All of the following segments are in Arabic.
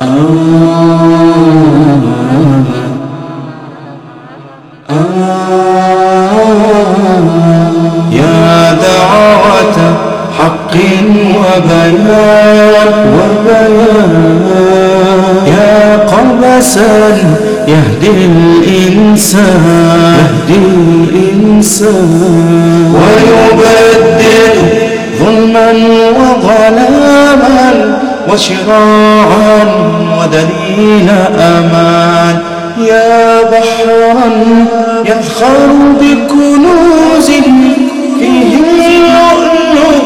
يا دعوة حق وبيان يا قبسا يهدي الإنسان ويبدل ظلما وظلاما وشراعا ودليل أمان يا بحرا يذخر بكنوز فيه اللؤلؤ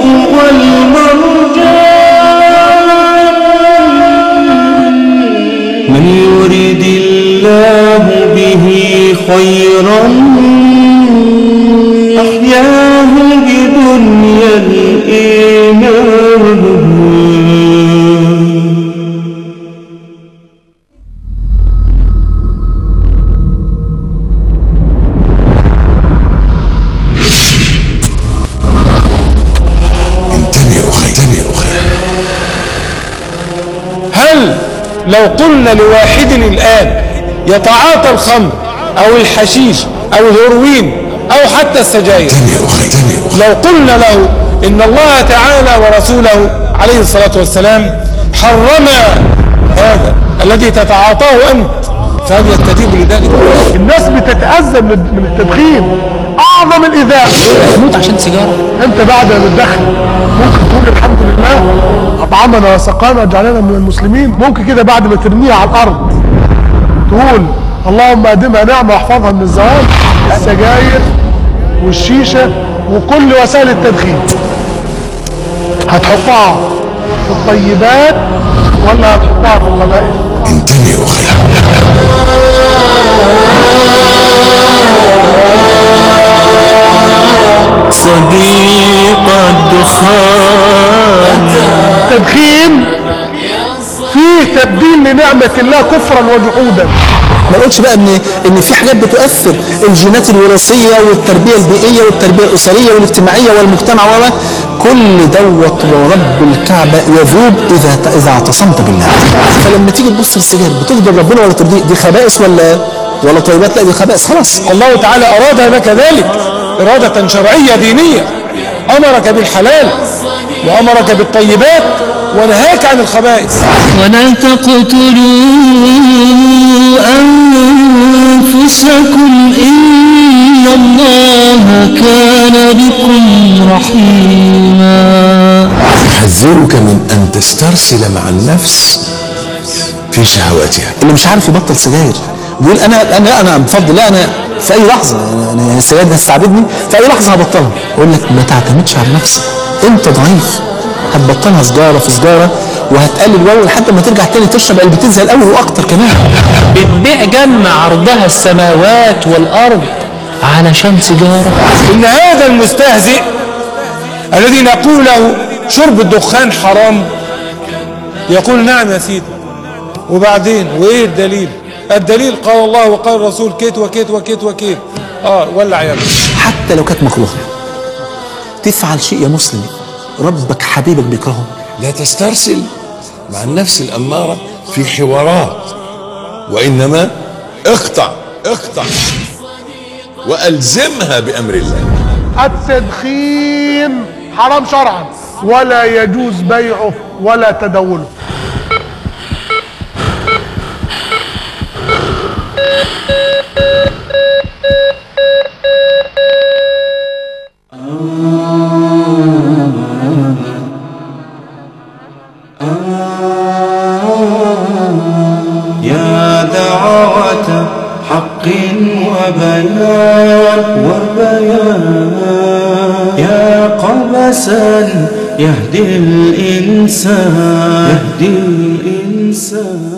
والمرجان من يريد الله به خيرا أحياه بدنيا الإيمان. هل لو قلنا لواحد الآن يتعاطى الخمر أو الحشيش أو الهيروين أو حتى السجاير، لو قلنا له إن الله تعالى ورسوله عليه الصلاة والسلام حرم هذا الذي تتعاطاه أنت، فهل يستجيب لذلك؟ الناس بتتأذى من التدخين، أعظم الإيذاء. تموت عشان سيجارة. أنت بعد ما تدخن ممكن تقول الحمد لله أطعمنا وسقانا وجعلنا من المسلمين. ممكن كده بعد ما ترميها على الأرض تقول اللهم أدمها نعمة واحفظها من الزوال. السجاير والشيشة وكل وسائل التدخين هتحطها في الطيبات ولا هتحطها في القبائل؟ انتبهوا صديق الدخان. التدخين فيه تبديل لنعمة الله كفرا وجحودا. ما نقولش بقى ان في حاجات بتؤثر، الجينات الوراثيه والتربيه البيئيه والتربيه الاسريه والاجتماعيه والمجتمع كل دوت ورب الكعبه يذوب اذا اعتصمت بالله. فلما تيجي تبص للسجاير بتغضب ربنا ولا ترضيه؟ دي خبائث ولا طيبات؟ لا دي خبائث خلاص. الله تعالى أراد لك ذلك إرادة شرعية دينية، أمرك بالحلال وأمرك بالطيبات ونهاك عن الخبائث. ولا تقتلوا أنفسكم إن الله كان بكم رحيما. أحذرك من أن تسترسل مع النفس في شهواتها. اللي مش عارف يبطل سجاير بيقول انا بفضل، لا انا في اي لحظه انا السجاير دي هتستعبدني، في اي لحظه هبطلها. اقول لك ما تعتمدش على نفسك، انت ضعيف، هتبطلها سجاره في سجاره وهتقلل واو لحد ما ترجع تاني تشرب علبتين زي الاول واكتر كمان. بتبيع جنة عرضها السماوات والارض علشان سجاره. إن هذا المستهزئ الذي نقول له شرب الدخان حرام يقول نعم يا سيدي، وبعدين وايه الدليل؟ الدليل قال الله وقال الرسول كيت وكيت وكيت وكيت. ولع يا حتى لو كانت مكروهه تفعل شيء يا مسلم ربك حبيبك بيكرهه. لا تسترسل مع النفس الأمارة في حوارات، وإنما اقطع وألزمها بأمر الله. التدخين حرام شرعا ولا يجوز بيعه ولا تداوله. يا دعوة حق وبيان يا قبسا يهدي الإنسان